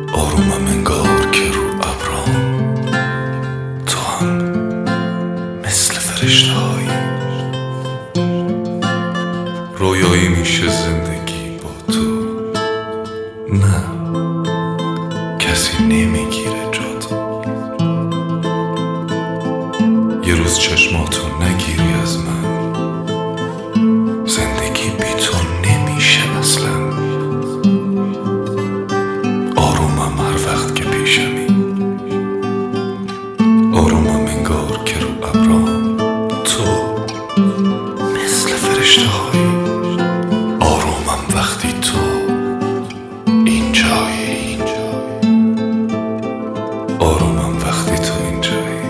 آرومم انگار که رو ابرام تو هم مثل فرشته هایی. رویایی میشه زندگی با تو، نه کسی نمیگیره جا تو. یه روز چشماتو نگیری از من، زندگی بی تو نمیشه اصلا. آرومم هر وقت که پیشمی، آرومم انگار که رو ابرام تو مثل فرشته هایی. آرومم وقتی تو اینجایی، آرومم وقتی تو اینجایی.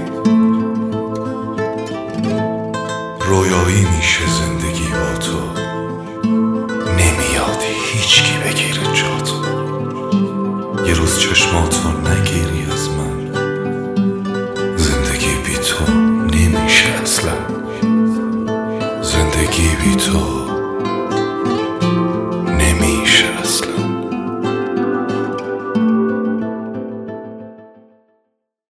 رویایی میشه زندگی با تو، نمیاد هیچکی بگیره جا تو. یه روز چشماتو نگیری از من، زندگی بی تو نمیشه اصلا. زندگی بی تو